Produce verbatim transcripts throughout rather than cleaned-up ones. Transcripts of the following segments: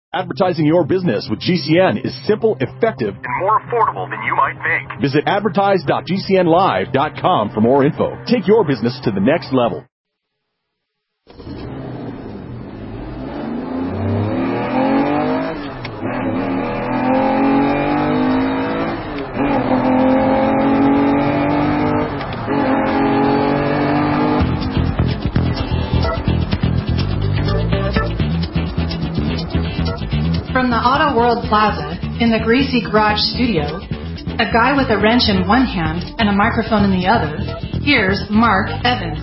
Advertising your business with G C N is simple, effective, and more affordable than you might think. Visit advertise dot g c n live dot com for more info. Take your business to the next level. From the Auto World Plaza in the Greasy Garage studio, a guy with a wrench in one hand and a microphone in the other, here's Mark Evans.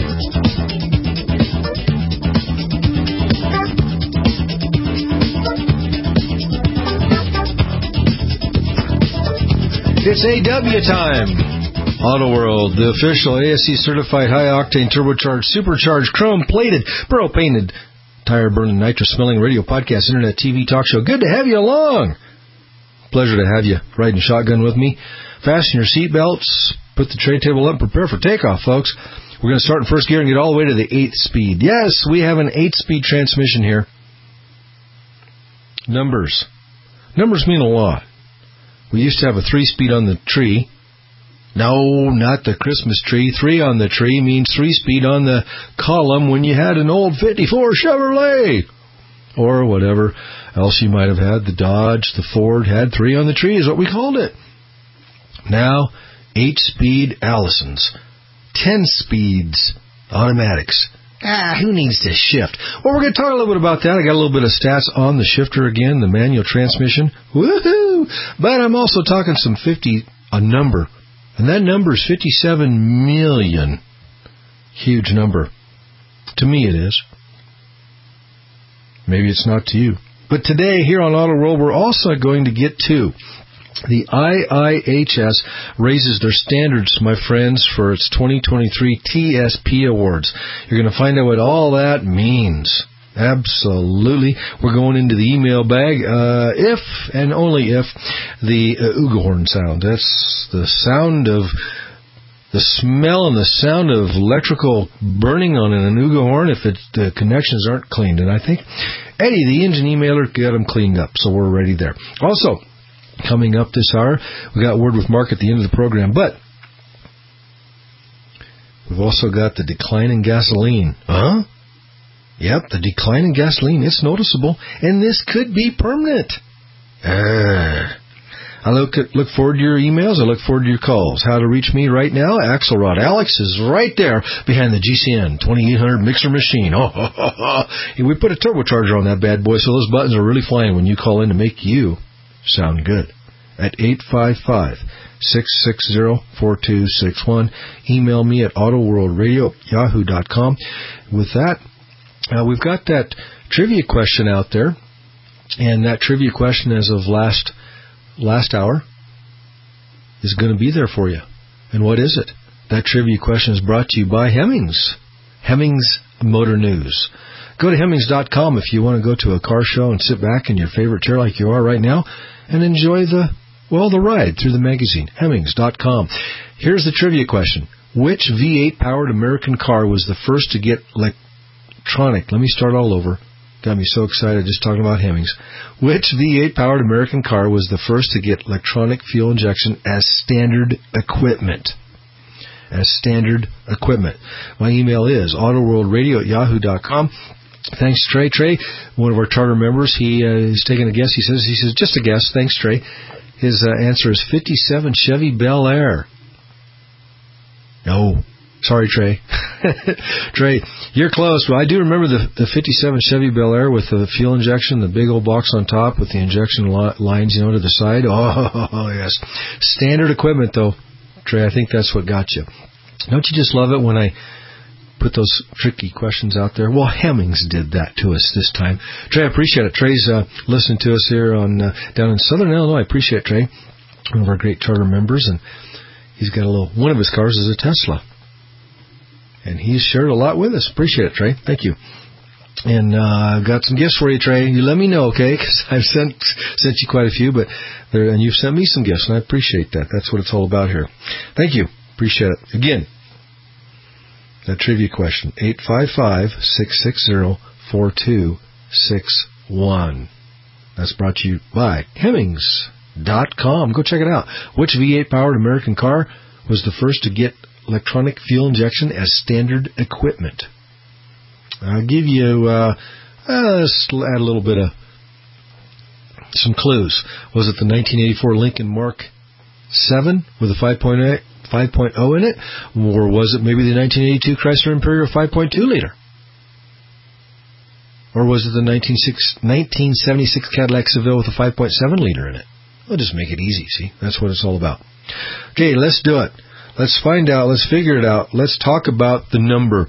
It's A W time. Auto World, the official A S C certified high-octane turbocharged, supercharged, chrome-plated, burrow-painted, tire-burning, nitrous-smelling radio podcast, internet, T V, talk show. Good to have you along. Pleasure to have you riding shotgun with me. Fasten your seatbelts, put the tray table up, and prepare for takeoff, folks. We're going to start in first gear and get all the way to the eighth speed. Yes, we have an eight-speed transmission here. Numbers. Numbers mean a lot. We used to have a three-speed on the tree. No, not the Christmas tree. Three on the tree means three-speed on the column when you had an old fifty-four Chevrolet. Or whatever else you might have had. The Dodge, the Ford had three on the tree is what we called it. Now, eight-speed Allisons. Ten speeds automatics. Ah, who needs to shift? Well, we're going to talk a little bit about that. I got a little bit of stats on the shifter again, the manual transmission. Woohoo! But I'm also talking some fifty, a number. And that number is fifty-seven million. Huge number. To me it is. Maybe it's not to you. But today, here on Auto World, we're also going to get to the I I H S raises their standards, my friends, for its twenty twenty-three T S P Awards. You're going to find out what all that means. Absolutely. We're going into the email bag uh, if and only if the uh, Ugehorn sound. That's the sound of the smell and the sound of electrical burning on an Ugehorn if it, the connections aren't cleaned. And I think Eddie, the engine emailer, got them cleaned up, so we're ready there. Also, coming up this hour, we got word with Mark at the end of the program, but we've also got the decline in gasoline. Huh? Yep, the decline in gasoline, it's noticeable, and this could be permanent. Uh, I look at, look forward to your emails. I look forward to your calls. How to reach me right now? Axelrod. Alex is right there behind the G C N twenty-eight hundred mixer machine. Oh, ho, ho, ho. We put a turbocharger on that bad boy, so those buttons are really flying when you call in to make you sound good. At eight five five, six six zero, four two six one. Email me at autoworldradio at yahoo dot com. With that, uh, we've got that trivia question out there, and that trivia question as of last last hour is going to be there for you. And what is it? That trivia question is brought to you by Hemmings. Hemmings Motor News. Go to Hemmings dot com if you want to go to a car show and sit back in your favorite chair like you are right now and enjoy the, well, the ride through the magazine. Hemmings dot com. Here's the trivia question. Which V eight powered American car was the first to get electronic? Let me start all over. Got me so excited just talking about Hemmings. Which V eight powered American car was the first to get electronic fuel injection as standard equipment? As standard equipment. My email is autoworldradio at yahoo dot com. Thanks, Trey. Trey, one of our charter members, he uh, he's taking a guess. He says, he says, just a guess. Thanks, Trey. His uh, answer is fifty-seven Chevy Bel Air. No. Sorry, Trey. Trey, you're close. Well, I do remember the, the fifty-seven Chevy Bel Air with the fuel injection, the big old box on top with the injection li- lines, you know, to the side. Oh, yes. Standard equipment, though. Trey, I think that's what got you. Don't you just love it when I put those tricky questions out there? Well, Hemmings did that to us this time. Trey, I appreciate it. Trey's uh, listening to us here on uh, down in Southern Illinois. I appreciate it, Trey. One of our great charter members, and he's got a little, one of his cars is a Tesla. And he's shared a lot with us. Appreciate it, Trey. Thank you. And uh, I've got some gifts for you, Trey. You let me know, okay? Because I've sent sent you quite a few, but there, and you've sent me some gifts, and I appreciate that. That's what it's all about here. Thank you. Appreciate it. Again, that trivia question, eight five five, six six zero, four two six one. That's brought to you by Hemmings dot com. Go check it out. Which V eight powered American car was the first to get electronic fuel injection as standard equipment? I'll give you, uh, uh, let's add a little bit of some clues. Was it the nineteen eighty-four Lincoln Mark seven with a five point oh in it? Or was it maybe the nineteen eighty-two Chrysler Imperial five point two liter? Or was it the nineteen seventy-six Cadillac Seville with a five point seven liter in it? We'll just make it easy, see? That's what it's all about. Okay, let's do it. Let's find out. Let's figure it out. Let's talk about the number.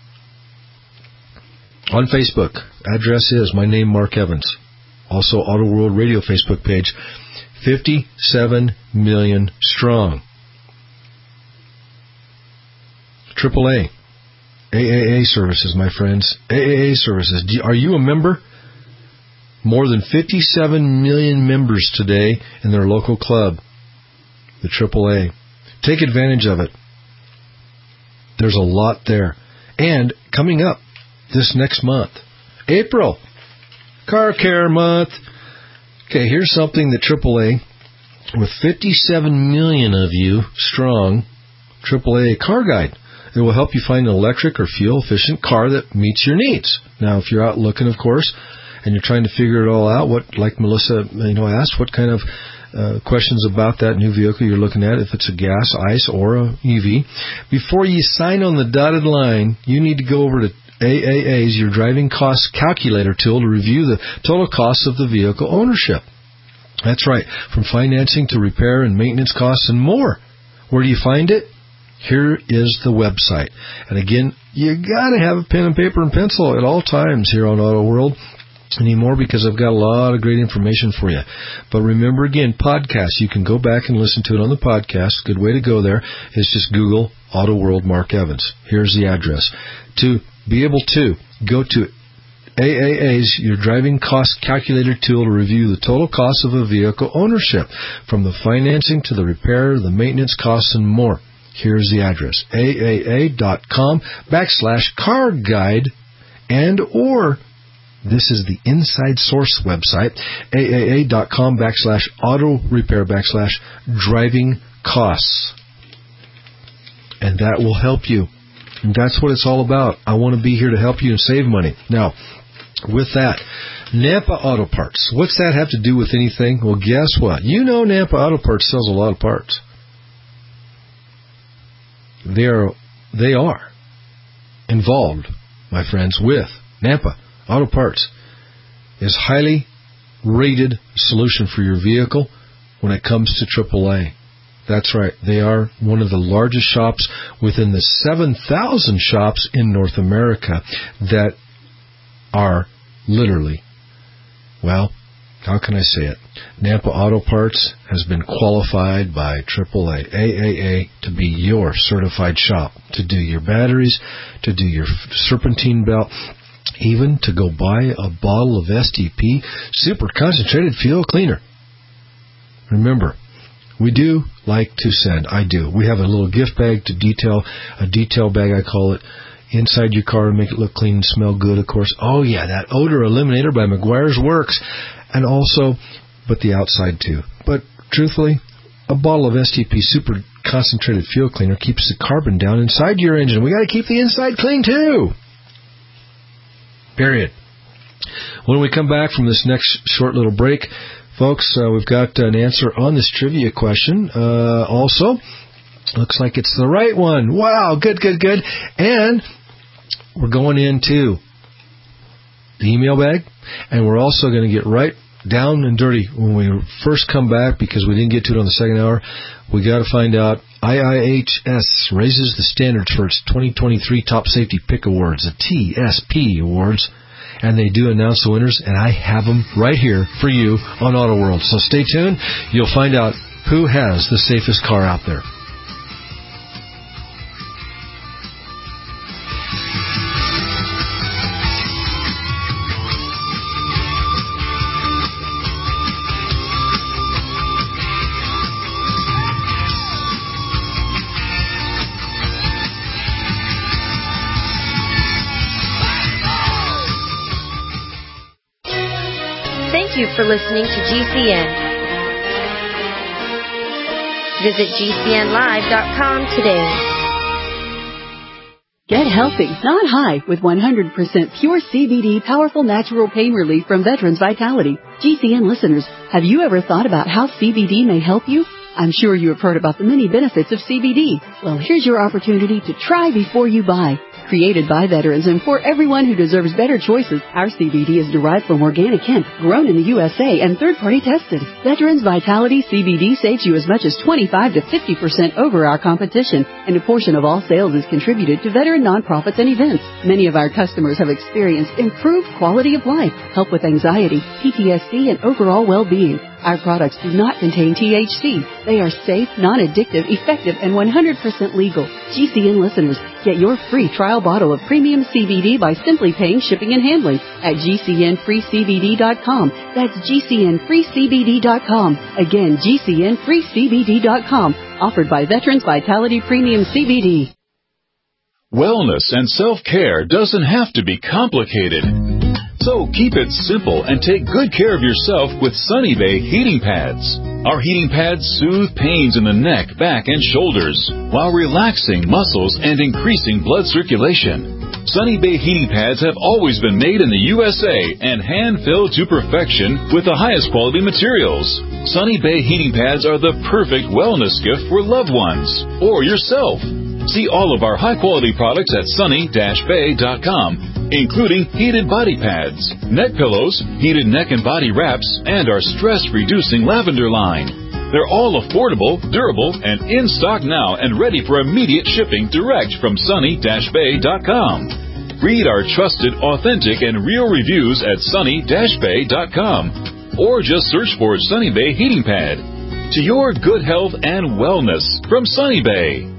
On Facebook, address is my name, Mark Evans. Also, Auto World Radio Facebook page, fifty-seven million strong. triple A. A A A services, my friends. A A A services. Are you a member? More than fifty-seven million members today in their local club, the triple A. Take advantage of it. There's a lot there. And coming up this next month, April, Car Care Month. Okay, here's something that triple A, with fifty-seven million of you strong, triple A Car Guide. It will help you find an electric or fuel-efficient car that meets your needs. Now, if you're out looking, of course, and you're trying to figure it all out, what, like Melissa, you know, asked, what kind of uh, questions about that new vehicle you're looking at, if it's a gas, ICE, or a E V. Before you sign on the dotted line, you need to go over to A A A's, your driving cost calculator tool, to review the total costs of the vehicle ownership. That's right, from financing to repair and maintenance costs and more. Where do you find it? Here is the website. And again, you got to have a pen and paper and pencil at all times here on Auto World anymore, because I've got a lot of great information for you. But remember, again, podcasts. You can go back and listen to it on the podcast. Good way to go there is just Google Auto World Mark Evans. Here's the address. To be able to go to A A A's, your driving cost calculator tool, to review the total cost of a vehicle ownership, from the financing to the repair, the maintenance costs, and more. Here's the address, A A A dot com backslash car guide, and or this is the Inside Source website, A A A dot com backslash auto repair backslash driving costs. And that will help you. And that's what it's all about. I want to be here to help you and save money. Now, with that, Nampa Auto Parts. What's that have to do with anything? Well, guess what? You know Nampa Auto Parts sells a lot of parts. They are, they are involved, my friends, with Nampa Auto Parts. Is highly rated solution for your vehicle when it comes to triple A. That's right. They are one of the largest shops within the seven thousand shops in North America that are literally, well, how can I say it? Nampa Auto Parts has been qualified by triple A, A A A, to be your certified shop, to do your batteries, to do your serpentine belt, even to go buy a bottle of S T P super concentrated fuel cleaner. Remember, we do like to send, I do. We have a little gift bag to detail, a detail bag I call it, inside your car and make it look clean and smell good, of course. Oh yeah, that odor eliminator by Meguiar's works. And also, but the outside too. But truthfully, a bottle of S T P super concentrated fuel cleaner keeps the carbon down inside your engine. We got to keep the inside clean too. Period. When we come back from this next short little break, folks, uh, we've got an answer on this trivia question. Uh, also, looks like it's the right one. Wow, good, good, good. And we're going into the email bag, and we're also going to get right down and dirty when we first come back, because we didn't get to it on the second hour. We got to find out I I H S raises the standards for its twenty twenty-three Top Safety Pick Awards, the T S P Awards, and they do announce the winners, and I have them right here for you on Auto World. So stay tuned. You'll find out who has the safest car out there. Thank you for listening to G C N. Visit G C N live dot com today. Get healthy, not high, with one hundred percent pure C B D powerful natural pain relief from Veterans Vitality. G C N listeners, have you ever thought about how C B D may help you? I'm sure you have heard about the many benefits of C B D. Well, here's your opportunity to try before you buy. Created by veterans and for everyone who deserves better choices, our C B D is derived from organic hemp, grown in the U S A and third-party tested. Veterans Vitality C B D saves you as much as twenty-five to fifty percent over our competition, and a portion of all sales is contributed to veteran nonprofits and events. Many of our customers have experienced improved quality of life, help with anxiety, P T S D, and overall well-being. Our products do not contain T H C. They are safe, non-addictive, effective, and one hundred percent legal. G C N listeners, get your free trial bottle of premium C B D by simply paying shipping and handling at G C N free C B D dot com. That's G C N free C B D dot com. Again, G C N free C B D dot com. Offered by Veterans Vitality Premium C B D. Wellness and self-care doesn't have to be complicated. So keep it simple and take good care of yourself with Sunny Bay heating pads. Our heating pads soothe pains in the neck, back, and shoulders while relaxing muscles and increasing blood circulation. Sunny Bay heating pads have always been made in the U S A and hand-filled to perfection with the highest quality materials. Sunny Bay heating pads are the perfect wellness gift for loved ones or yourself. See all of our high-quality products at sunny dash bay dot com, including heated body pads, neck pillows, heated neck and body wraps, and our stress-reducing lavender line. They're all affordable, durable, and in stock now and ready for immediate shipping direct from sunny dash bay dot com. Read our trusted, authentic, and real reviews at sunny dash bay dot com, or just search for Sunny Bay Heating Pad. To your good health and wellness from Sunny Bay.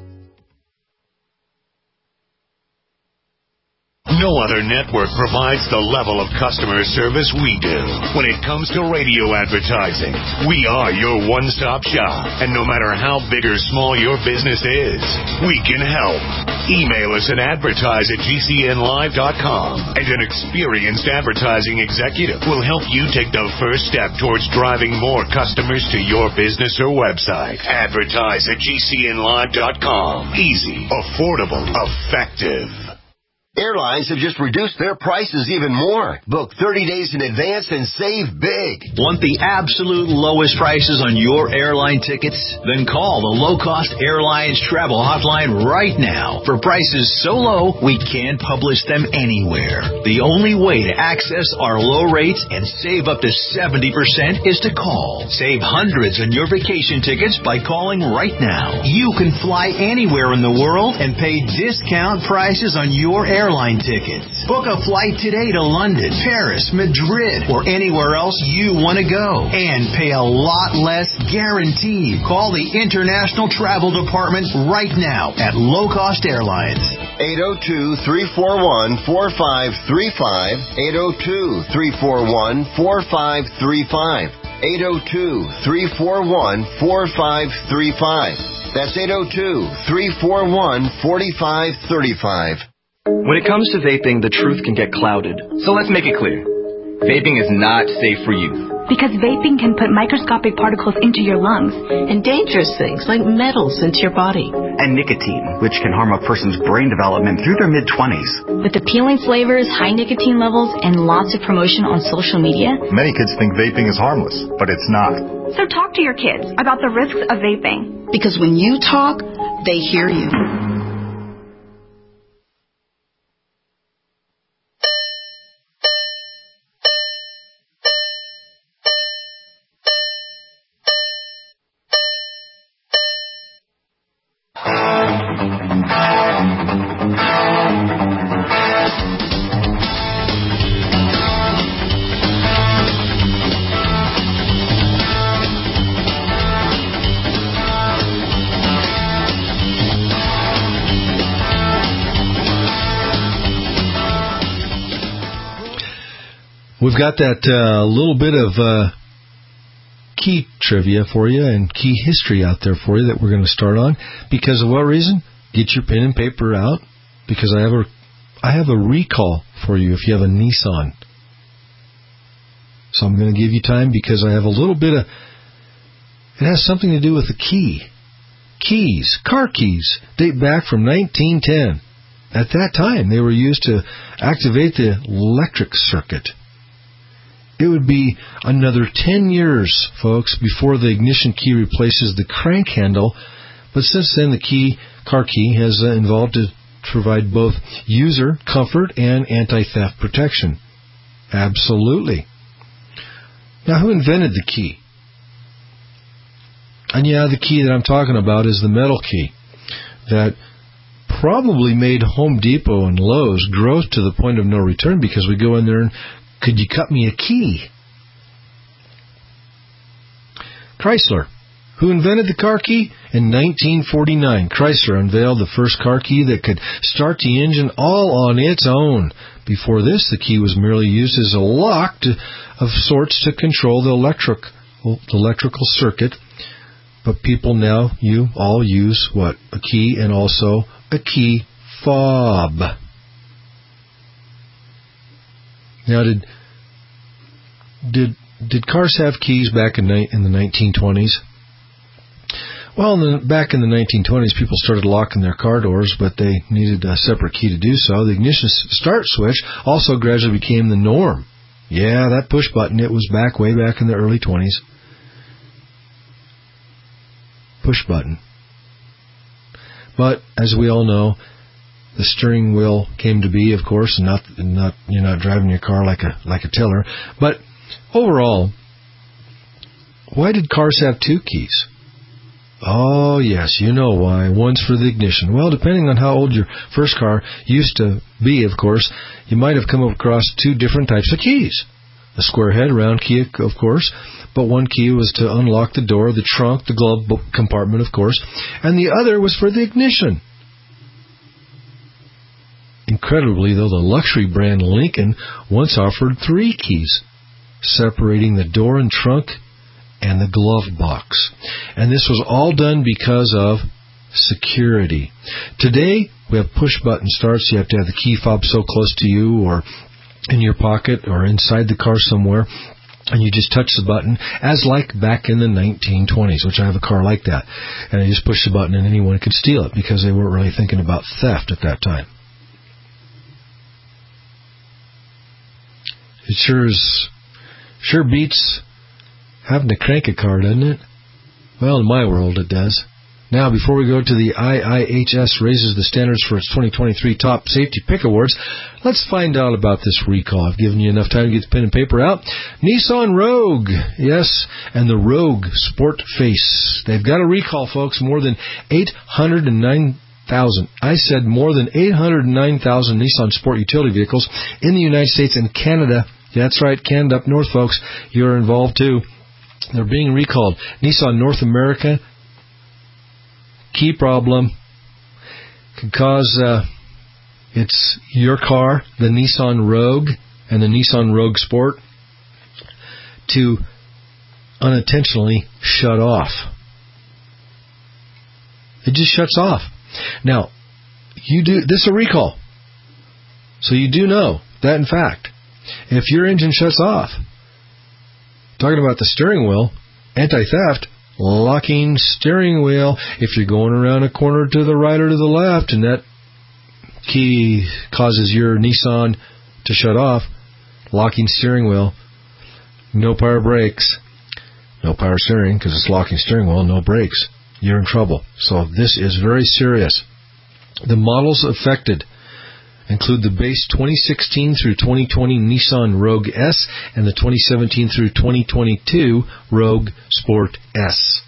No other network provides the level of customer service we do. When it comes to radio advertising, we are your one-stop shop. And no matter how big or small your business is, we can help. Email us at advertise at G C N live dot com, and an experienced advertising executive will help you take the first step towards driving more customers to your business or website. Advertise at G C N live dot com. Easy, affordable, effective. Airlines have just reduced their prices even more. Book thirty days in advance and save big. Want the absolute lowest prices on your airline tickets? Then call the Low Cost Airlines Travel Hotline right now for prices so low we can't publish them anywhere. The only way to access our low rates and save up to seventy percent is to call. Save hundreds on your vacation tickets by calling right now. You can fly anywhere in the world and pay discount prices on your airline Airline tickets. Book a flight today to London, Paris, Madrid, or anywhere else you want to go, and pay a lot less guaranteed. Call the International Travel Department right now at Low Cost Airlines. eight oh two, three four one, four five three five, eight oh two, three four one, four five three five, eight oh two, three four one, four five three five. That's eight oh two, three four one, four five three five. When it comes to vaping, the truth can get clouded. So let's make it clear. Vaping is not safe for youth. Because vaping can put microscopic particles into your lungs. And dangerous things like metals into your body. And nicotine, which can harm a person's brain development through their mid-twenties. With appealing flavors, high nicotine levels, and lots of promotion on social media. Many kids think vaping is harmless, but it's not. So talk to your kids about the risks of vaping. Because when you talk, they hear you. We've got that uh, little bit of uh, key trivia for you and key history out there for you that we're going to start on. Because of what reason? Get your pen and paper out, because I have a I have a recall for you if you have a Nissan. So I'm going to give you time because I have a little bit of... It has something to do with the key. Keys, car keys, date back from nineteen ten. At that time, they were used to activate the electric circuit. It would be another ten years, folks, before the ignition key replaces the crank handle. But since then, the key, car key has uh, evolved to provide both user comfort and anti-theft protection. Absolutely. Now, who invented the key? And yeah, the key that I'm talking about is the metal key that probably made Home Depot and Lowe's grow to the point of no return because we go in there and, could you cut me a key? Chrysler. Who invented the car key? In nineteen forty-nine, Chrysler unveiled the first car key that could start the engine all on its own. Before this, the key was merely used as a lock to, of sorts to control the electric, the electrical circuit. But people now, you all use what? A key and also a key fob. Now, did did did cars have keys back in, in the nineteen twenties? Well, in the, back in the nineteen twenties, people started locking their car doors, but they needed a separate key to do so. The ignition start switch also gradually became the norm. Yeah, that push button, it was back way back in the early twenties. Push button. But as we all know, the steering wheel came to be, of course, and not not you're not driving your car like a like a tiller. But overall, why did cars have two keys? Oh yes, you know why. One's for the ignition. Well, depending on how old your first car used to be, of course, you might have come across two different types of keys. A square head, round key, of course, but one key was to unlock the door, the trunk, the glove compartment, of course, and the other was for the ignition. Incredibly, though, the luxury brand Lincoln once offered three keys, separating the door and trunk and the glove box. And this was all done because of security. Today, we have push-button starts. You have to have the key fob so close to you or in your pocket or inside the car somewhere, and you just touch the button, as like back in the nineteen twenties, which I have a car like that. And I just push the button and anyone could steal it because they weren't really thinking about theft at that time. It sure is, sure beats having to crank a car, doesn't it? Well, in my world, it does. Now, before we go to the I I H S raises the standards for its twenty twenty-three Top Safety Pick Awards, let's find out about this recall. I've given you enough time to get the pen and paper out. Nissan Rogue, yes, and the Rogue Sport Face. They've got a recall, folks, more than eight hundred nine thousand. I said more than eight hundred nine thousand Nissan Sport utility vehicles in the United States and Canada. That's right, Canada up north, folks. You're involved, too. They're being recalled. Nissan North America, key problem, could cause uh, it's your car, the Nissan Rogue and the Nissan Rogue Sport, to unintentionally shut off. It just shuts off. Now, you do this is a recall, so you do know that in fact, if your engine shuts off, talking about the steering wheel, anti-theft, locking steering wheel. If you're going around a corner to the right or to the left and that key causes your Nissan to shut off, locking steering wheel, no power brakes, no power steering because it's locking steering wheel, no brakes. You're in trouble. So this is very serious. The models affected include the base twenty sixteen through twenty twenty Nissan Rogue S and the twenty seventeen through twenty twenty-two Rogue Sport S.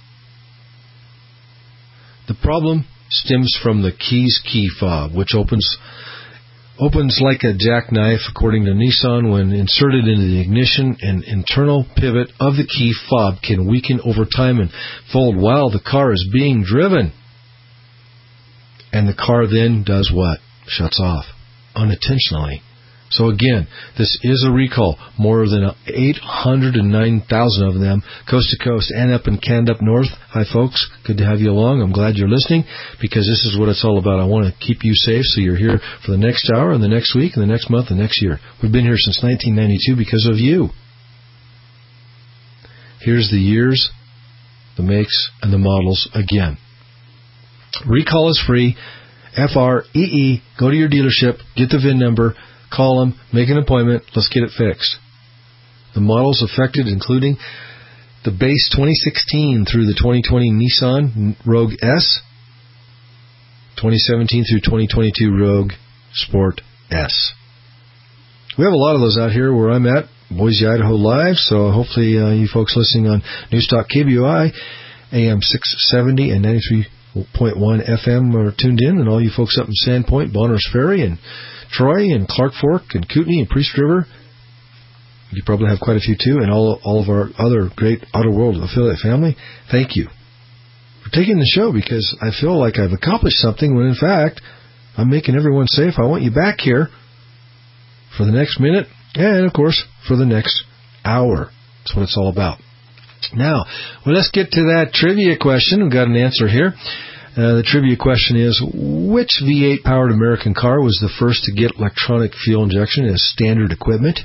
The problem stems from the key's key fob, which opens opens like a jackknife, according to Nissan, when inserted into the ignition. An internal pivot of the key fob can weaken over time and fold while the car is being driven. And the car then does what? Shuts off. Unintentionally. So again, this is a recall. More than eight hundred nine thousand of them, coast to coast and up in Canada up north. Hi folks, good to have you along. I'm glad you're listening because this is what it's all about. I want to keep you safe so you're here for the next hour and the next week and the next month and the next year. We've been here since nineteen ninety-two because of you. Here's the years, the makes, and the models again. Recall is free. F R E E. Go to your dealership, get the V I N number, call them, make an appointment, let's get it fixed. The models affected including the base twenty sixteen through the twenty twenty Nissan Rogue S, twenty seventeen through twenty twenty-two Rogue Sport S. We have a lot of those out here where I'm at, Boise, Idaho Live, so hopefully uh, you folks listening on Newstalk K B O I, A M six seventy and ninety-three point one F M are tuned in, and all you folks up in Sandpoint, Bonners Ferry, and Troy, and Clark Fork, and Kootenai, and Priest River. You probably have quite a few too, and all all of our other great Auto World affiliate family. Thank you for taking the show, because I feel like I've accomplished something when in fact I'm making everyone safe. I want you back here for the next minute and, of course, for the next hour. That's what it's all about. Now, well, let's get to that trivia question. We've got an answer here. Uh, the trivia question is, which V eight powered American car was the first to get electronic fuel injection as standard equipment?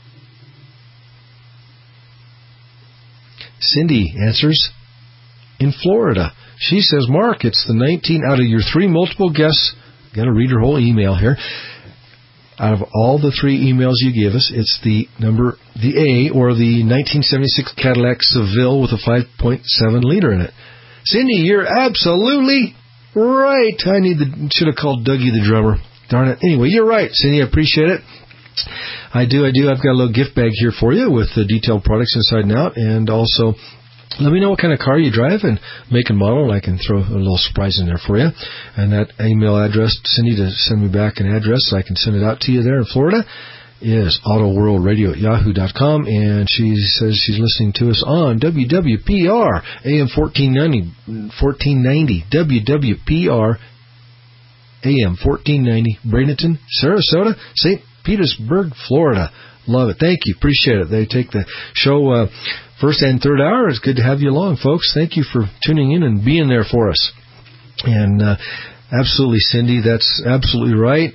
Cindy answers, in Florida. She says, Mark, it's the nineteen out of your three multiple guests. Got to read her whole email here. Out of all the three emails you give us, it's the number, the A, or the nineteen seventy-six Cadillac Seville with a five point seven liter in it. Cindy, you're absolutely right. I need the, should have called Dougie the drummer. Darn it. Anyway, you're right, Cindy. I appreciate it. I do, I do. I've got a little gift bag here for you with the detailed products inside and out, and also let me know what kind of car you drive and make and model, and I can throw a little surprise in there for you. And that email address, Cindy, to send me back an address so I can send it out to you there in Florida, is autoworldradio at yahoo dot com, and she says she's listening to us on W W P R, A M fourteen ninety, W W P R, A M fourteen ninety, Bradenton, Sarasota, Saint Petersburg, Florida. Love it. Thank you. Appreciate it. They take the show uh, first and third hour. It's good to have you along, folks. Thank you for tuning in and being there for us. And uh, absolutely, Cindy, that's absolutely right.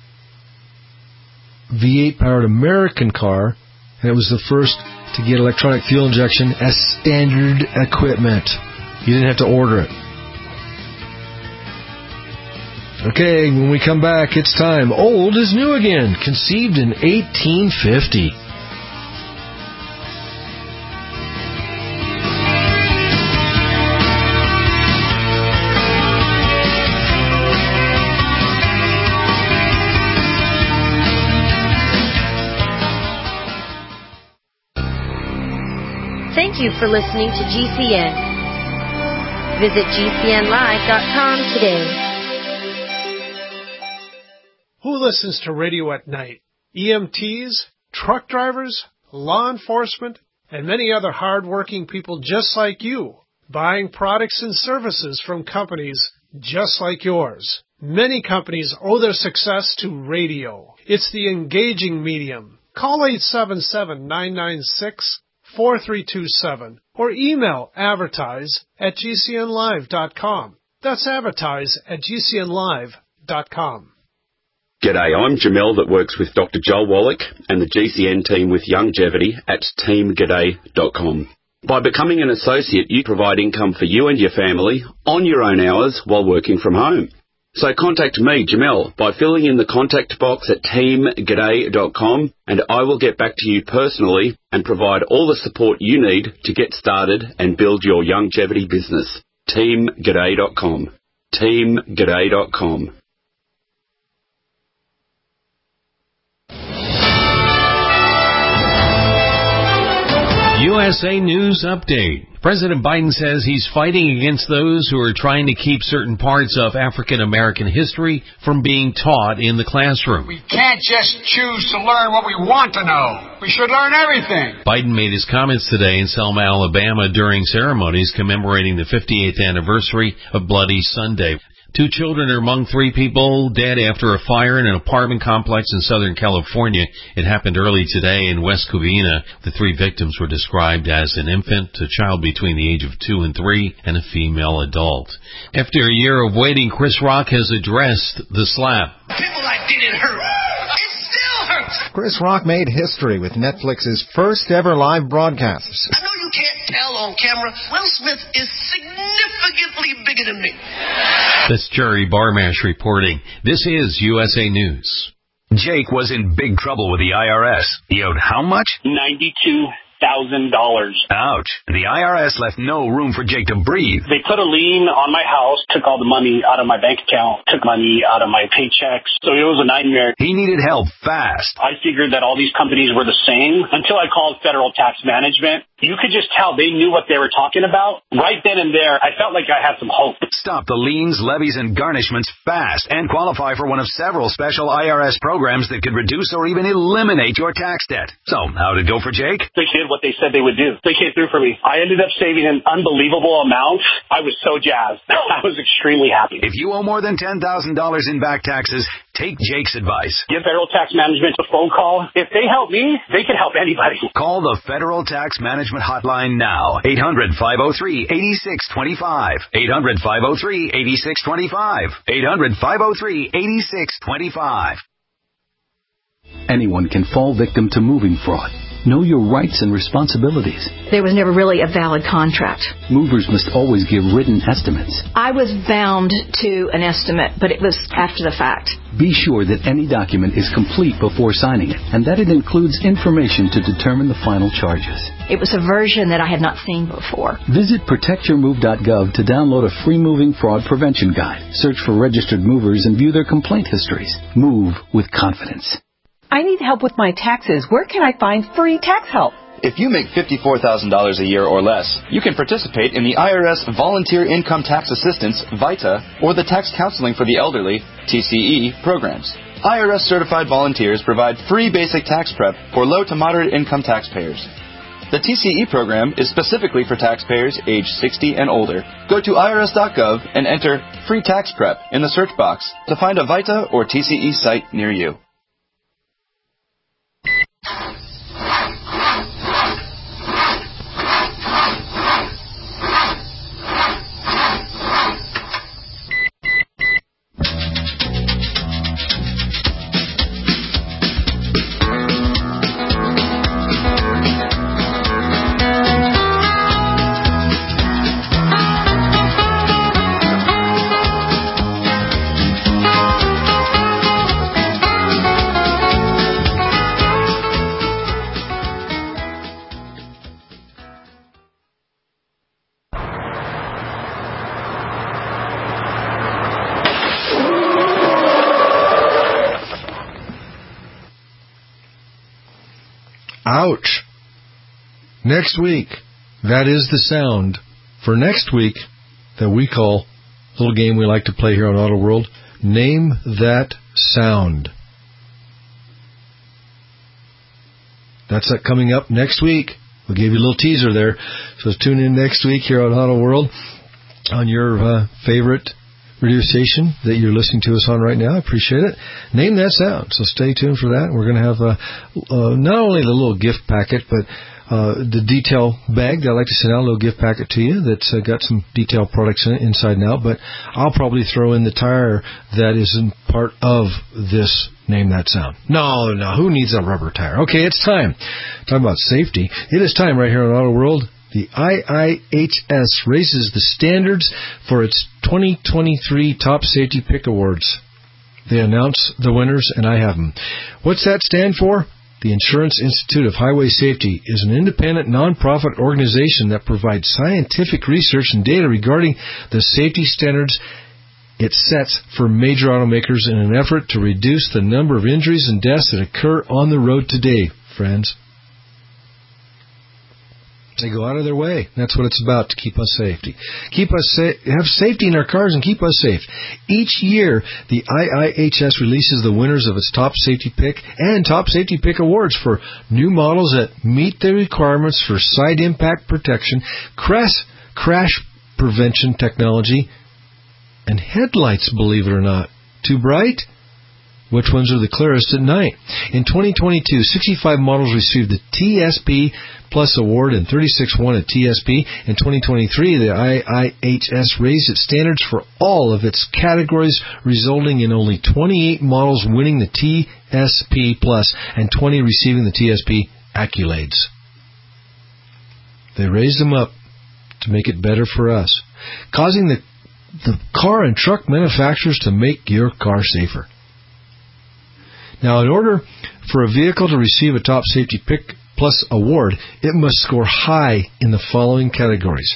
V eight powered American car, and it was the first to get electronic fuel injection as standard equipment. You didn't have to order it. Okay, when we come back, it's time. Old is new again. Conceived in eighteen fifty. Thank you for listening to G C N. Visit G C N live dot com today. Who listens to radio at night? E M Ts, truck drivers, law enforcement, and many other hard-working people just like you, buying products and services from companies just like yours. Many companies owe their success to radio. It's the engaging medium. Call eight seven seven, nine nine six, four three two seven or email advertise at G C N live dot com. That's advertise at G C N live dot com. G'day, I'm Jamel that works with Doctor Joel Wallach and the G C N team with Longevity at team g'day dot com. By becoming an associate, you provide income for you and your family on your own hours while working from home. So contact me, Jamel, by filling in the contact box at team g'day dot com, and I will get back to you personally and provide all the support you need to get started and build your longevity business. team g'day dot com. team g'day dot com. U S A News Update. President Biden says he's fighting against those who are trying to keep certain parts of African American history from being taught in the classroom. We can't just choose to learn what we want to know. We should learn everything. Biden made his comments today in Selma, Alabama during ceremonies commemorating the fifty-eighth anniversary of Bloody Sunday. Two children are among three people dead after a fire in an apartment complex in Southern California. It happened early today in West Covina. The three victims were described as an infant, a child between the age of two and three, and a female adult. After a year of waiting, Chris Rock has addressed the slap. People that did it hurt. It still hurts. Chris Rock made history with Netflix's first ever live broadcast. I know you can't tell on camera, Will Smith is significantly bigger than me. That's Jerry Barmash reporting. This is U S A News. Jake was in big trouble with the I R S. He owed how much? ninety-two thousand dollars. Ouch. The I R S left no room for Jake to breathe. They put a lien on my house, took all the money out of my bank account, took money out of my paychecks. So it was a nightmare. He needed help fast. I figured that all these companies were the same until I called Federal Tax Management. You could just tell they knew what they were talking about. Right then and there, I felt like I had some hope. Stop the liens, levies, and garnishments fast and qualify for one of several special I R S programs that could reduce or even eliminate your tax debt. So, how'd it go for Jake? They did what they said they would do. They came through for me. I ended up saving an unbelievable amount. I was so jazzed. I was extremely happy. If you owe more than ten thousand dollars in back taxes, take Jake's advice. Give Federal Tax Management a phone call. If they help me, they can help anybody. Call the Federal Tax Management Hotline now. eight hundred, five oh three, eight six two five. eight hundred, five oh three, eight six two five. eight hundred, five oh three, eight six two five. Anyone can fall victim to moving fraud. Know your rights and responsibilities. There was never really a valid contract. Movers must always give written estimates. I was bound to an estimate, but it was after the fact. Be sure that any document is complete before signing it, and that it includes information to determine the final charges. It was a version that I had not seen before. Visit protect your move dot gov to download a free moving fraud prevention guide. Search for registered movers and view their complaint histories. Move with confidence. I need help with my taxes. Where can I find free tax help? If you make fifty-four thousand dollars a year or less, you can participate in the I R S Volunteer Income Tax Assistance, VITA, or the Tax Counseling for the Elderly, T C E, programs. I R S-certified volunteers provide free basic tax prep for low to moderate income taxpayers. The T C E program is specifically for taxpayers age sixty and older. Go to I R S dot gov and enter Free Tax Prep in the search box to find a VITA or T C E site near you. Ouch. Next week, that is the sound for next week that we call, a little game we like to play here on Auto World, Name That Sound. That's coming up next week. We'll give you a little teaser there. So tune in next week here on Auto World on your uh, favorite radio station that you're listening to us on right now. I appreciate it. Name that sound. So stay tuned for that. We're going to have uh, uh, not only the little gift packet, but uh, the detail bag that I like to send out, a little gift packet to you that's uh, got some detailed products in it, inside and out. But I'll probably throw in the tire that isn't part of this Name That Sound. No, no. Who needs a rubber tire? Okay, it's time. Talking about safety. It is time right here on Auto World. The I I H S raises the standards for its twenty twenty-three Top Safety Pick Awards. They announce the winners, and I have them. What's that stand for? The Insurance Institute of Highway Safety is an independent nonprofit organization that provides scientific research and data regarding the safety standards it sets for major automakers in an effort to reduce the number of injuries and deaths that occur on the road today, friends. They go out of their way. That's what it's about, to keep us safety. Keep us sa- have safety in our cars and keep us safe. Each year, the I I H S releases the winners of its Top Safety Pick and Top Safety Pick Awards for new models that meet the requirements for side impact protection, crash, crash prevention technology, and headlights, believe it or not. Too bright? Which ones are the clearest at night? In twenty twenty-two, sixty-five models received the T S P Plus Award and thirty-six won a T S P. In twenty twenty-three, the I I H S raised its standards for all of its categories, resulting in only twenty-eight models winning the T S P Plus and twenty receiving the T S P accolades. They raised them up to make it better for us, causing the, the car and truck manufacturers to make your car safer. Now, in order for a vehicle to receive a Top Safety Pick Plus award, it must score high in the following categories.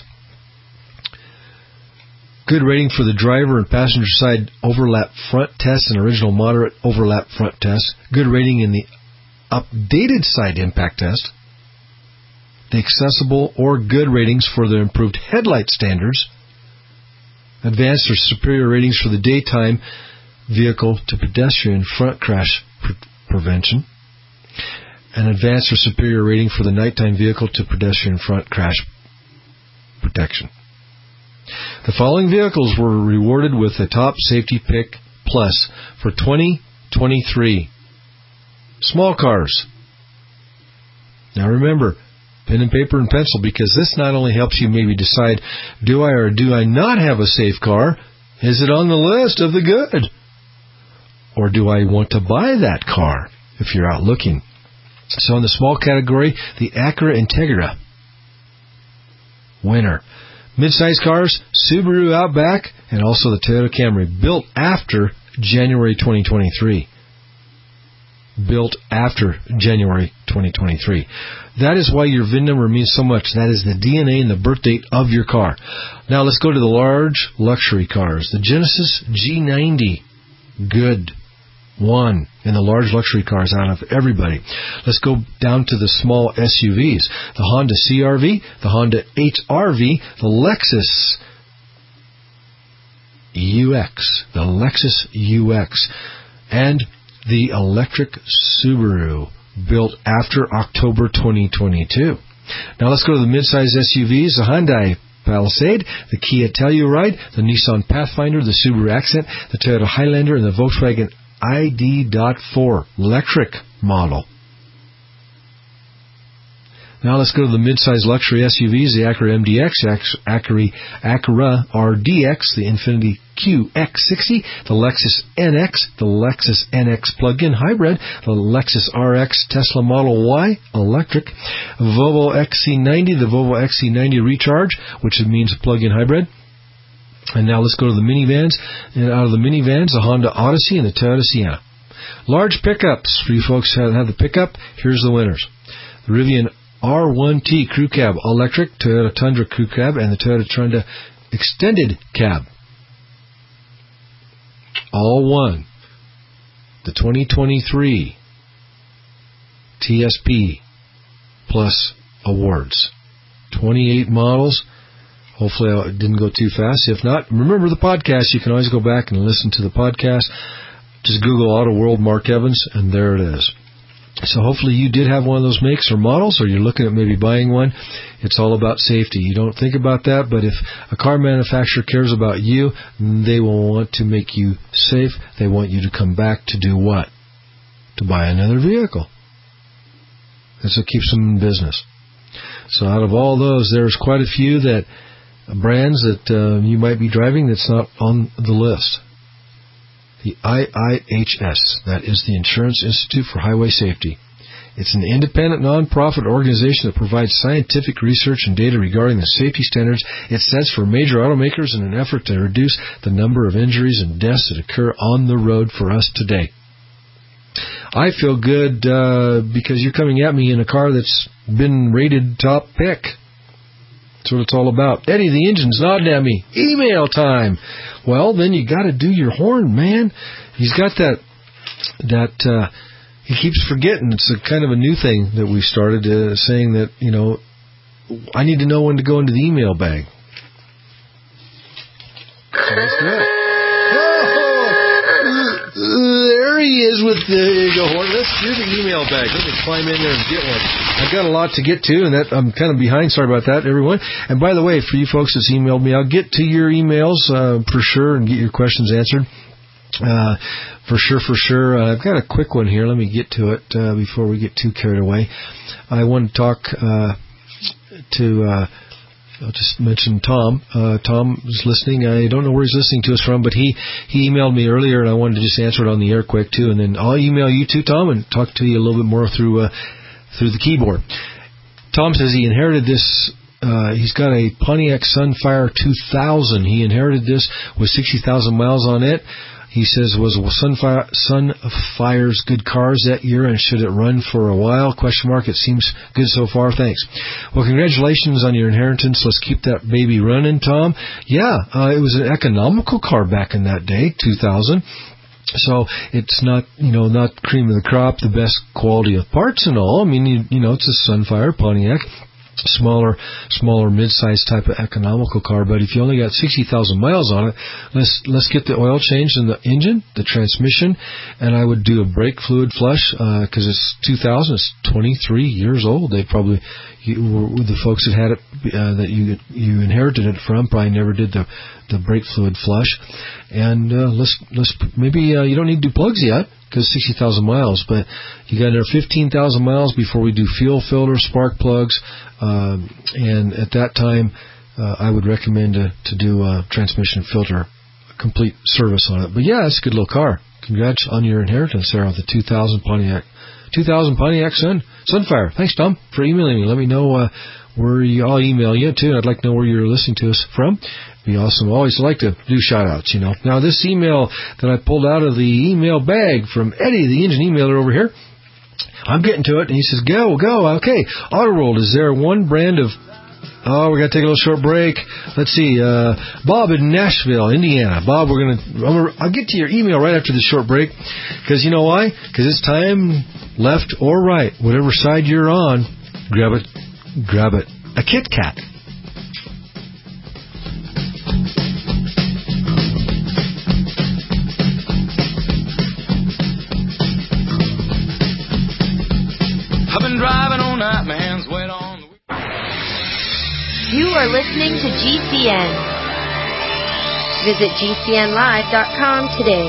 Good rating for the driver and passenger side overlap front test and original moderate overlap front test. Good rating in the updated side impact test. The accessible or good ratings for the improved headlight standards. Advanced or superior ratings for the daytime vehicle to pedestrian front crash pre- prevention. An advanced or superior rating for the nighttime vehicle to pedestrian front crash protection. The following vehicles were rewarded with a Top Safety Pick Plus for twenty twenty-three. Small cars. Now remember, pen and paper and pencil, because this not only helps you maybe decide, do I or do I not have a safe car? Is it on the list of the good? Or do I want to buy that car if you're out looking? So in the small category, the Acura Integra. Winner. Mid-size cars, Subaru Outback, and also the Toyota Camry, built after January twenty twenty-three. Built after January twenty twenty-three. That is why your V I N number means so much. That is the D N A and the birth date of your car. Now let's go to the large luxury cars. The Genesis G ninety. Good. One in the large luxury cars out of everybody. Let's go down to the small S U Vs. The Honda C R V, the Honda H R V, the Lexus U X, the Lexus U X, and the electric Subaru, built after October twenty twenty-two. Now let's go to the midsize S U Vs, the Hyundai Palisade, the Kia Telluride, the Nissan Pathfinder, the Subaru Accent, the Toyota Highlander, and the Volkswagen I D four electric model. Now let's go to the mid-size luxury S U Vs, the Acura M D X, Acura, Acura R D X, the Infiniti Q X sixty, the Lexus N X, the Lexus N X plug-in hybrid, the Lexus R X Tesla Model Y electric, Volvo X C ninety, the Volvo X C ninety Recharge, which means plug-in hybrid. And now let's go to the minivans. And out of the minivans, the Honda Odyssey and the Toyota Sienna. Large pickups. For you folks who have the pickup, here's the winners. The Rivian R one T Crew Cab Electric, Toyota Tundra Crew Cab, and the Toyota Tundra Extended Cab. All won the twenty twenty-three T S P Plus Awards. twenty-eight models. Hopefully I didn't go too fast. If not, remember the podcast. You can always go back and listen to the podcast. Just Google Auto World Mark Evans, and there it is. So hopefully you did have one of those makes or models, or you're looking at maybe buying one. It's all about safety. You don't think about that, but if a car manufacturer cares about you, they will want to make you safe. They want you to come back to do what? To buy another vehicle. That's what keeps them in business. So out of all those, there's quite a few that brands that uh, you might be driving that's not on the list. The I I H S, that is the Insurance Institute for Highway Safety. It's an independent, non-profit organization that provides scientific research and data regarding the safety standards it sets for major automakers in an effort to reduce the number of injuries and deaths that occur on the road for us today. I feel good uh, because you're coming at me in a car that's been rated top pick. That's what it's all about. Eddie, the engine's nodding at me. Email time. Well, then you got to do your horn, man. He's got that, that, uh, he keeps forgetting. It's a kind of a new thing that we started uh, saying that, you know, I need to know when to go into the email bag. So let's do it. There he is with the, the horn. Let's do the email bag. Let me climb in there and get one. I've got a lot to get to, and that I'm kind of behind. Sorry about that, everyone. And by the way, for you folks that's emailed me, I'll get to your emails uh, for sure and get your questions answered. Uh, for sure, for sure. Uh, I've got a quick one here. Let me get to it uh, before we get too carried away. I want to talk uh, to... Uh, I'll just mention Tom. Uh, Tom is listening. I don't know where he's listening to us from, but he, he emailed me earlier, and I wanted to just answer it on the air quick, too. And then I'll email you, too, Tom, and talk to you a little bit more through uh, through the keyboard. Tom says he inherited this uh, he's got a Pontiac Sunfire two thousand. He inherited this with sixty thousand miles on it. He says, was Sunfire, Sunfire's good cars that year, and should it run for a while? Question mark. It seems good so far. Thanks. Well, congratulations on your inheritance. Let's keep that baby running, Tom. Yeah, uh, it was an economical car back in that day, two thousand. So it's not, you know, not cream of the crop, the best quality of parts and all. I mean, you, you know, it's a Sunfire Pontiac. Smaller, smaller, mid-sized type of economical car, but if you only got sixty thousand miles on it, let's let's get the oil changed in the engine, the transmission, and I would do a brake fluid flush because uh, it's two thousand, it's twenty-three years old. They probably you, were, the folks that had it uh, that you you inherited it from probably never did the the brake fluid flush, and uh, let's let's maybe uh, you don't need to do plugs yet. Because sixty thousand miles, but you got another fifteen thousand miles before we do fuel filter, spark plugs, um, and at that time, uh, I would recommend to, to do a transmission filter, a complete service on it. But yeah, it's a good little car. Congrats on your inheritance there with the two thousand Pontiac, two thousand Pontiac Sun Sunfire. Thanks, Tom, for emailing me. Let me know uh, where you. I'll email you too. I'd like to know where you're listening to us from. Be awesome. Always like to do shout-outs, you know. Now, this email that I pulled out of the email bag from Eddie, the engine emailer over here, I'm getting to it, and he says, go, go, okay. Autoworld, is there one brand of... Oh, we got to take a little short break. Let's see. Uh, Bob in Nashville, Indiana. Bob, we're going to... I'll get to your email right after the short break, because you know why? Because it's time, left or right, whatever side you're on, grab it, grab it. A Kit Kat. Driving all night, my hands wet on the... You are listening to G C N. Visit G C N live dot com today.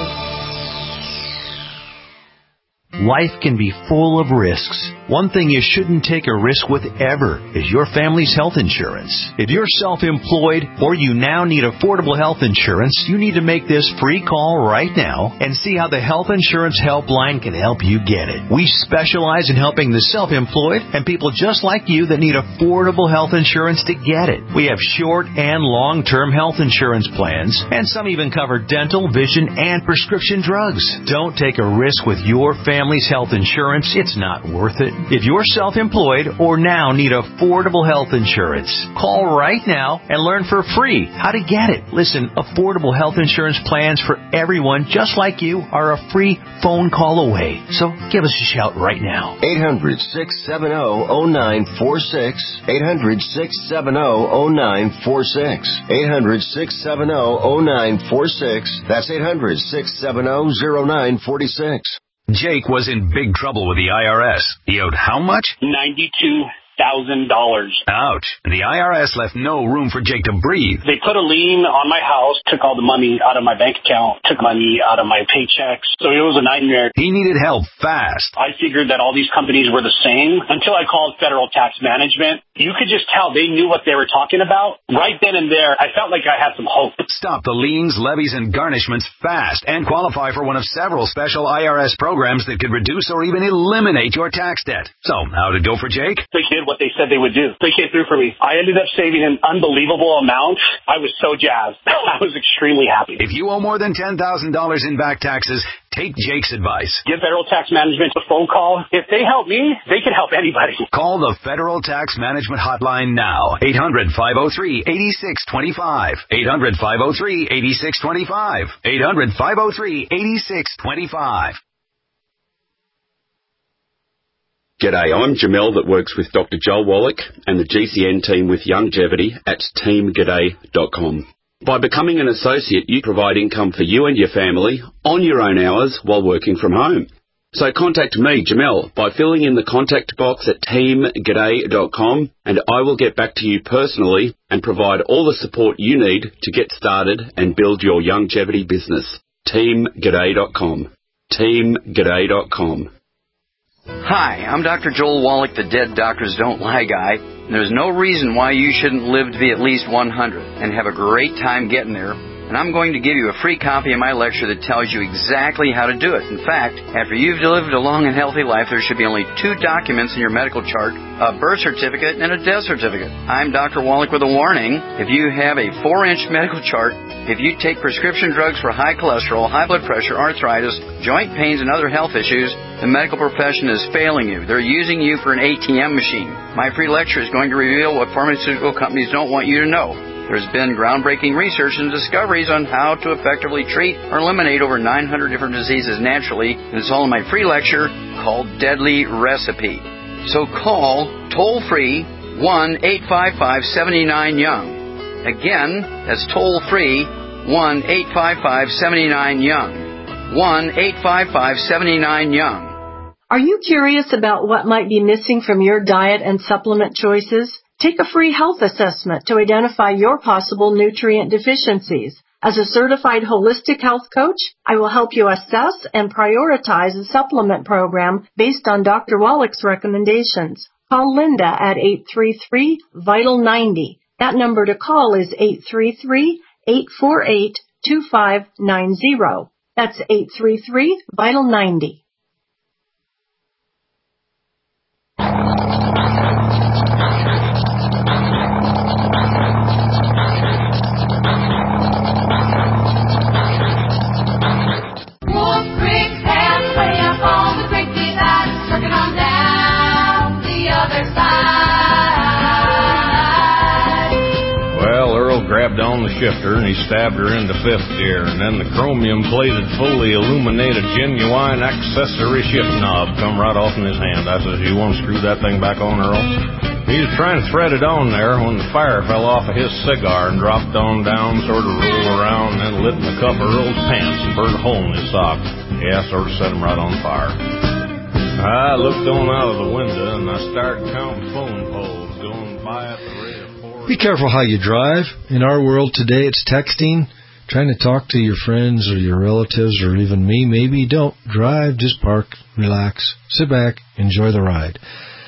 Life can be full of risks. One thing you shouldn't take a risk with ever is your family's health insurance. If you're self-employed or you now need affordable health insurance, you need to make this free call right now and see how the Health Insurance Helpline can help you get it. We specialize in helping the self-employed and people just like you that need affordable health insurance to get it. We have short and long-term health insurance plans, and some even cover dental, vision, and prescription drugs. Don't take a risk with your family's health insurance. It's not worth it. If you're self-employed or now need affordable health insurance, call right now and learn for free how to get it. Listen, affordable health insurance plans for everyone just like you are a free phone call away. So give us a shout right now. eight hundred, six seven zero, zero nine four six. eight hundred, six seven zero, zero nine four six. eight hundred, six seven zero, zero nine four six. That's eight hundred, six seven zero, zero nine four six. Jake was in big trouble with the I R S. He owed how much? ninety-two thousand dollars. Ouch. The I R S left no room for Jake to breathe. They put a lien on my house, took all the money out of my bank account, took money out of my paychecks. So it was a nightmare. He needed help fast. I figured that all these companies were the same until I called Federal Tax Management. You could just tell they knew what they were talking about. Right then and there, I felt like I had some hope. Stop the liens, levies, and garnishments fast and qualify for one of several special I R S programs that could reduce or even eliminate your tax debt. So, how'd it go for Jake? They did what they said they would do. They came through for me. I ended up saving an unbelievable amount. I was so jazzed. I was extremely happy. If you owe more than ten thousand dollars in back taxes, take Jake's advice. Give Federal Tax Management a phone call. If they help me, they can help anybody. Call the Federal Tax Management Hotline now. eight hundred, five oh three, eight six two five. eight hundred, five oh three, eight six two five. eight hundred, five oh three, eight six two five. G'day, I'm Jamel that works with Doctor Joel Wallach and the G C N team with Longevity at team g'day dot com. By becoming an associate, you provide income for you and your family on your own hours while working from home. So contact me, Jamel, by filling in the contact box at team g'day dot com, and I will get back to you personally and provide all the support you need to get started and build your longevity business. team g'day dot com. team g'day dot com. Hi, I'm Doctor Joel Wallach, the Dead Doctors Don't Lie guy. There's no reason why you shouldn't live to be at least one hundred and have a great time getting there and I'm going to give you a free copy of my lecture that tells you exactly how to do it. In fact, after you've lived a long and healthy life, there should be only two documents in your medical chart, a birth certificate and a death certificate. I'm Doctor Wallach with a warning. If you have a four-inch medical chart, if you take prescription drugs for high cholesterol, high blood pressure, arthritis, joint pains, and other health issues, the medical profession is failing you. They're using you for an A T M machine. My free lecture is going to reveal what pharmaceutical companies don't want you to know. There's been groundbreaking research and discoveries on how to effectively treat or eliminate over nine hundred different diseases naturally, and it's all in my free lecture called Deadly Recipe. So call toll-free one eight five five, seven nine, young. Again, that's toll-free one eight five five, seven nine, young. one eight five five, seven nine, young. Are you curious about what might be missing from your diet and supplement choices? Take a free health assessment to identify your possible nutrient deficiencies. As a certified holistic health coach, I will help you assess and prioritize a supplement program based on Doctor Wallach's recommendations. Call Linda at eight three three, vital ninety. That number to call is eight three three, eight four eight, two five nine zero. That's eight three three, vital ninety. Grabbed on the shifter and he stabbed her into fifth gear, and then the chromium-plated, fully illuminated, genuine accessory shift knob come right off in his hand. I says, "You want to screw that thing back on, Earl?" He was trying to thread it on there when the fire fell off of his cigar and dropped on down, sort of rolled around, and then lit in the cuff of Earl's pants and burned a hole in his sock. Yeah, sort of set him right on fire. I looked on out of the window and I started counting phone poles going by at the rate of four. Be careful how you drive. In our world today, it's texting, trying to talk to your friends or your relatives or even me. Maybe don't drive, just park, relax, sit back, enjoy the ride.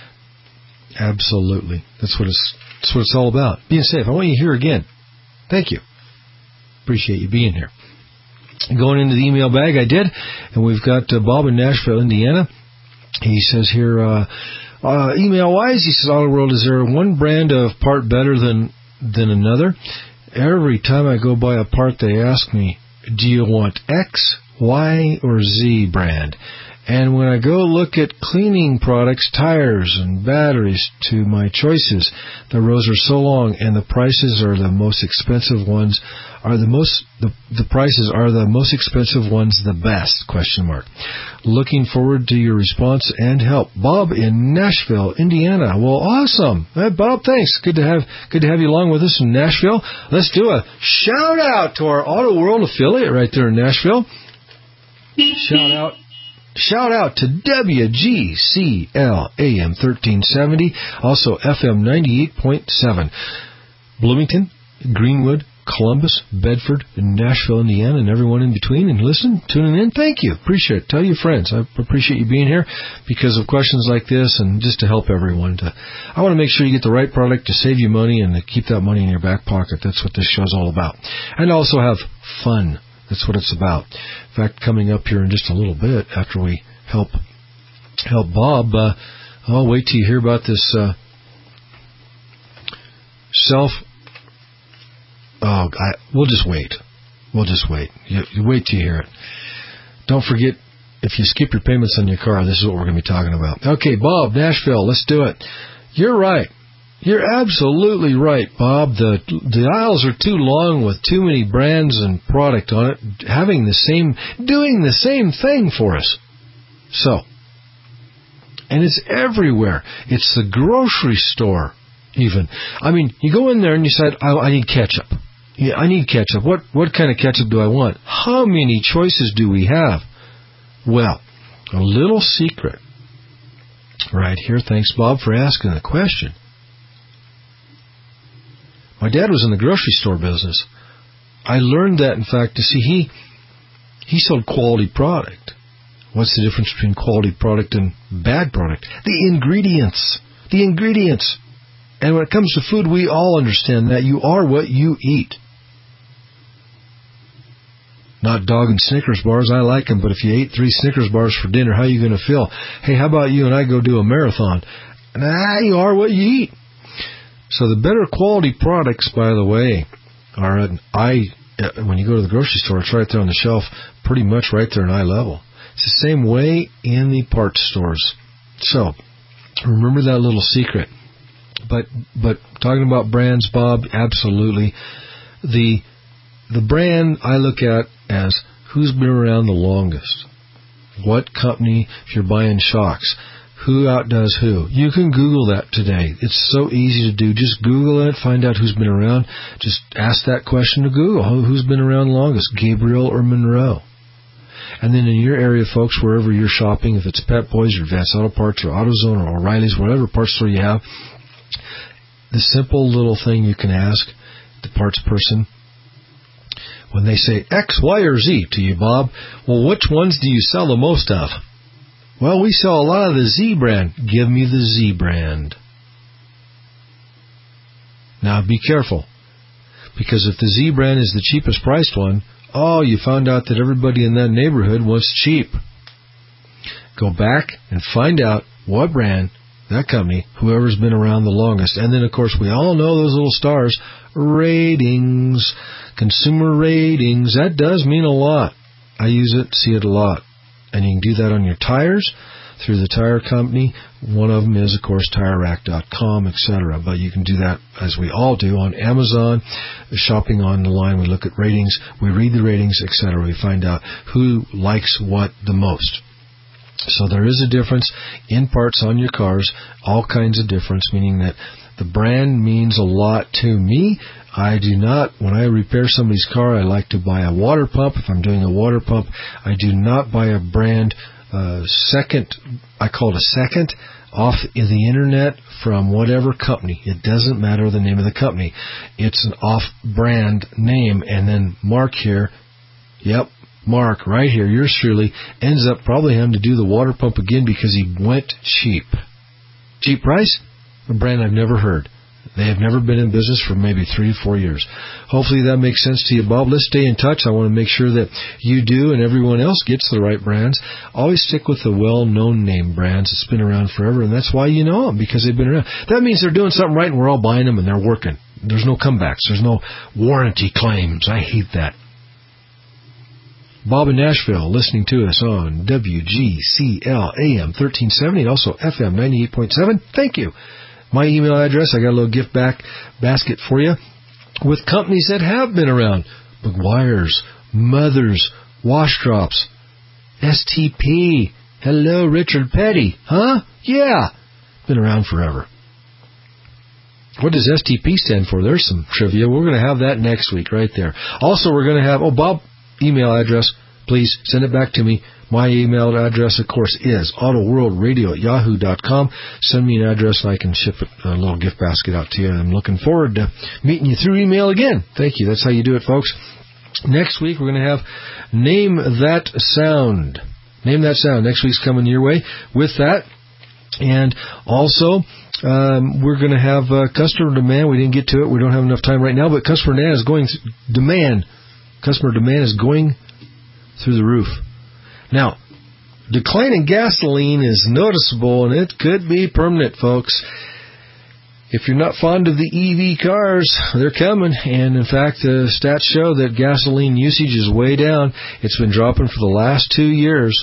Absolutely. That's what it's, that's what it's all about. Being safe. I want you here again. Thank you. Appreciate you being here. Going into the email bag, I did, and we've got uh, Bob in Nashville, Indiana. He says here, uh, uh, email-wise, he says, Auto World, is there one brand of part better than than another? Every time I go buy a part, they ask me, do you want X, Y, or Z brand? And when I go look at cleaning products, tires, and batteries to my choices, the rows are so long, and the prices are the most expensive ones. Are the most the, the prices are the most expensive ones the best? Question mark. Looking forward to your response and help. Bob in Nashville, Indiana. Well, awesome. Hey, Bob, thanks. Good to have good to have you along with us in Nashville. Let's do a shout out to our Auto World affiliate right there in Nashville. Shout out. Shout out to W G C L A M thirteen seventy, also F M ninety-eight point seven. Bloomington, Greenwood, Columbus, Bedford, and Nashville, Indiana, and everyone in between. And listen, tuning in, thank you. Appreciate it. Tell your friends. I appreciate you being here because of questions like this and just to help everyone. To, I want to make sure you get the right product to save you money and to keep that money in your back pocket. That's what this show's all about. And also have fun. That's what it's about. In fact, coming up here in just a little bit after we help help Bob, uh, I'll wait till you hear about this uh, self. Oh, I, we'll just wait. We'll just wait. You, you wait till you hear it. Don't forget, if you skip your payments on your car, this is what we're going to be talking about. Okay, Bob, Nashville, let's do it. You're right. You're absolutely right, Bob. The the aisles are too long with too many brands and product on it, having the same, doing the same thing for us. So, and it's everywhere. It's the grocery store, even. I mean, you go in there and you said, I, I need ketchup. Yeah, I need ketchup. What what kind of ketchup do I want? How many choices do we have? Well, a little secret right here. Thanks, Bob, for asking the question. My dad was in the grocery store business. I learned that, in fact, to see he he sold quality product. What's the difference between quality product and bad product? The ingredients. The ingredients. And when it comes to food, we all understand that you are what you eat. Not dogging Snickers bars. I like them, but if you ate three Snickers bars for dinner, how are you going to feel? Hey, how about you and I go do a marathon? Nah, you are what you eat. So the better quality products, by the way, are at eye, when you go to the grocery store, it's right there on the shelf, pretty much right there in eye level. It's the same way in the parts stores. So remember that little secret. But but talking about brands, Bob, absolutely. The the brand I look at as who's been around the longest. What company, if you're buying shocks, who outdoes who? You can Google that today. It's so easy to do. Just Google it, find out who's been around. Just ask that question to Google. Who's been around longest, Gabriel or Monroe? And then in your area, folks, wherever you're shopping, if it's Pep Boys or Advanced Auto Parts or AutoZone or O'Reilly's, whatever parts store you have, the simple little thing you can ask the parts person, when they say X, Y, or Z to you, Bob, well, which ones do you sell the most of? Well, we sell a lot of the Z brand. Give me the Z brand. Now, be careful, because if the Z brand is the cheapest priced one, oh, you found out that everybody in that neighborhood wants cheap. Go back and find out what brand, that company, whoever's been around the longest. And then, of course, we all know those little stars, ratings, consumer ratings. That does mean a lot. I use it, see it a lot. And you can do that on your tires through the tire company. One of them is, of course, tire rack dot com, et cetera. But you can do that, as we all do, on Amazon, shopping on the line. We look at ratings, we read the ratings, et cetera. We find out who likes what the most. So there is a difference in parts on your cars, all kinds of difference, meaning that the brand means a lot to me. I do not, when I repair somebody's car, I like to buy a water pump. If I'm doing a water pump, I do not buy a brand uh, second, I call it a second, off the internet from whatever company. It doesn't matter the name of the company. It's an off-brand name, and then Mark here, yep, Mark right here, yours truly, ends up probably having to do the water pump again because he went cheap. Cheap price? A brand I've never heard. They have never been in business for maybe three to four years. Hopefully that makes sense to you, Bob. Let's stay in touch. I want to make sure that you do and everyone else gets the right brands. Always stick with the well-known name brands that's been around forever, and that's why you know them, because they've been around. That means they're doing something right and we're all buying them and they're working. There's no comebacks. There's no warranty claims. I hate that. Bob in Nashville, listening to us on W G C L A M thirteen seventy and also F M ninety-eight point seven. Thank you. My email address, I got a little gift back basket for you with companies that have been around. McGuire's, Mothers, Washdrops, S T P. Hello, Richard Petty. Huh? Yeah. Been around forever. What does S T P stand for? There's some trivia. We're going to have that next week right there. Also, we're going to have, oh, Bob, email address, please send it back to me. My email address, of course, is autoworldradio at yahoo dot com. Send me an address and I can ship it, a little gift basket out to you. I'm looking forward to meeting you through email again. Thank you. That's how you do it, folks. Next week, we're going to have Name That Sound. Name That Sound. Next week's coming your way with that. And also, um, we're going to have uh, customer demand. We didn't get to it. We don't have enough time right now, but customer demand is going th- demand. Customer demand is going through the roof. Now, decline in gasoline is noticeable, and it could be permanent, folks. If you're not fond of the E V cars, they're coming. And, in fact, the stats show that gasoline usage is way down. It's been dropping for the last two years.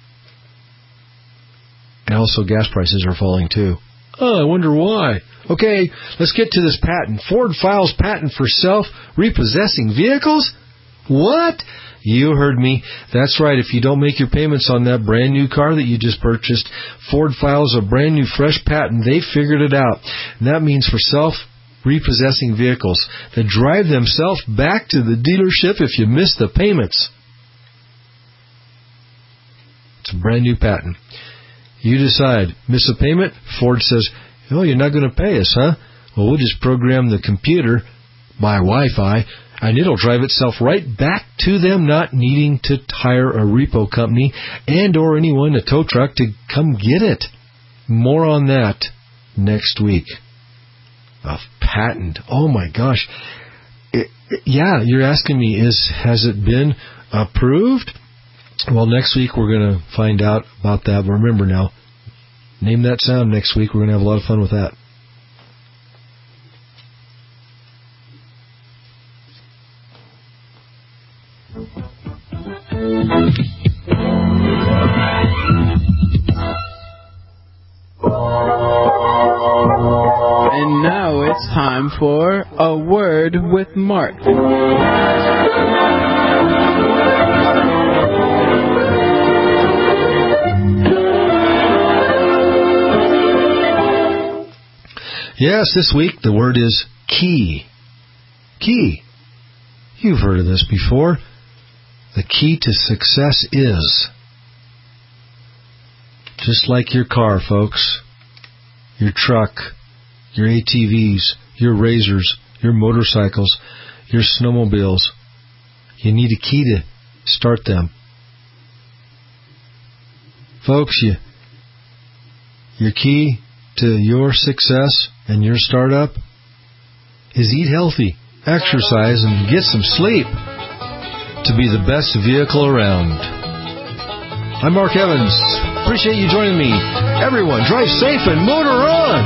And also gas prices are falling, too. Oh, I wonder why. Okay, let's get to this patent. Ford files patent for self-repossessing vehicles? What? You heard me. That's right. If you don't make your payments on that brand new car that you just purchased, Ford files a brand new fresh patent. They figured it out. And that means for self-repossessing vehicles that drive themselves back to the dealership if you miss the payments. It's a brand new patent. You decide, miss a payment? Ford says, oh, you're not going to pay us, huh? Well, we'll just program the computer by Wi-Fi, and it'll drive itself right back to them, not needing to hire a repo company and or anyone, a tow truck, to come get it. More on that next week. A patent. Oh, my gosh. It, it, yeah, you're asking me, is has it been Approved? Well, next week we're going to find out about that. Remember now, name that sound next week. We're going to have a lot of fun with that. And now it's time for A Word with Mark. Yes, this week the word is key. Key. You've heard of this before. The key to success is, just like your car, folks, your truck, your A T Vs, your razors, your motorcycles, your snowmobiles, you need a key to start them. Folks, you, your key to your success and your startup is eat healthy, exercise, and get some sleep to be the best vehicle around. I'm Mark Evans. Appreciate you joining me. Everyone, drive safe and motor on.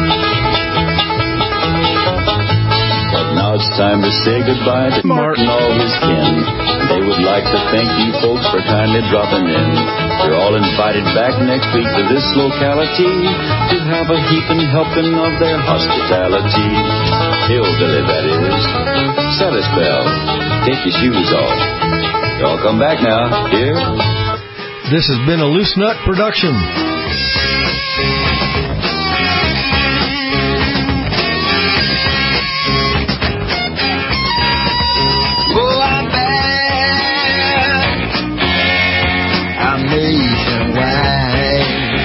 But now it's time to say goodbye to Mark and all his kin. They would like to thank you folks for kindly dropping in. You're all invited back next week to this locality to have a heaping helping of their hospitality. Hillbilly, that is. Set a spell. Take your shoes off. Y'all come back now, dear. This has been a Loose Nut production. Oh, I'm back. I'm nationwide.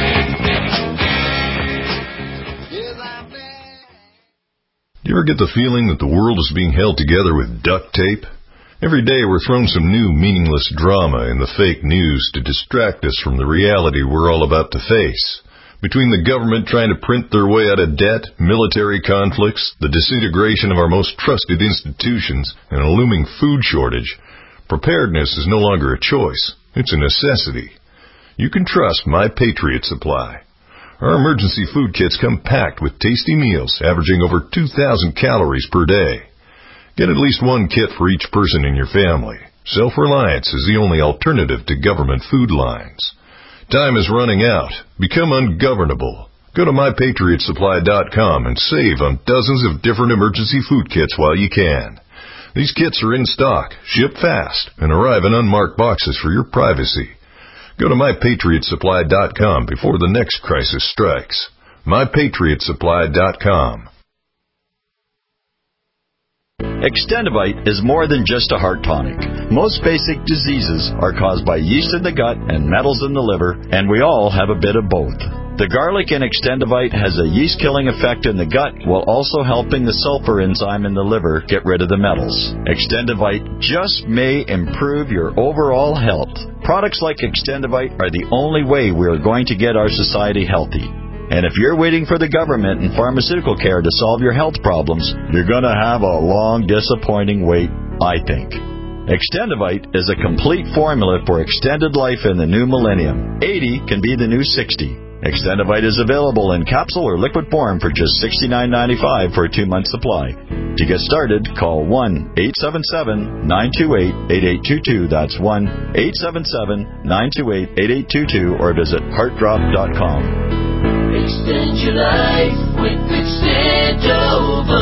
Do you ever get the feeling that the world is being held together with duct tape? Every day we're thrown some new meaningless drama in the fake news to distract us from the reality we're all about to face. Between the government trying to print their way out of debt, military conflicts, the disintegration of our most trusted institutions, and a looming food shortage, preparedness is no longer a choice. It's a necessity. You can trust My Patriot Supply. Our emergency food kits come packed with tasty meals averaging over two thousand calories per day. Get at least one kit for each person in your family. Self-reliance is the only alternative to government food lines. Time is running out. Become ungovernable. Go to my patriot supply dot com and save on dozens of different emergency food kits while you can. These kits are in stock, ship fast, and arrive in unmarked boxes for your privacy. Go to my patriot supply dot com before the next crisis strikes. my patriot supply dot com. Extendivite is more than just a heart tonic. Most basic diseases are caused by yeast in the gut and metals in the liver, and we all have a bit of both. The garlic in Extendivite has a yeast-killing effect in the gut while also helping the sulfur enzyme in the liver get rid of the metals. Extendivite just may improve your overall health. Products like Extendivite are the only way we are going to get our society healthy. And if you're waiting for the government and pharmaceutical care to solve your health problems, you're going to have a long, disappointing wait, I think. Extendivite is a complete formula for extended life in the new millennium. eighty can be the new sixty. Extendivite is available in capsule or liquid form for just sixty-nine ninety-five for a two-month supply. To get started, call one eight seven seven, nine two eight, eight eight two two. That's one eight seven seven, nine two eight, eight eight two two or visit heart drop dot com. Extend your life with Extendivite.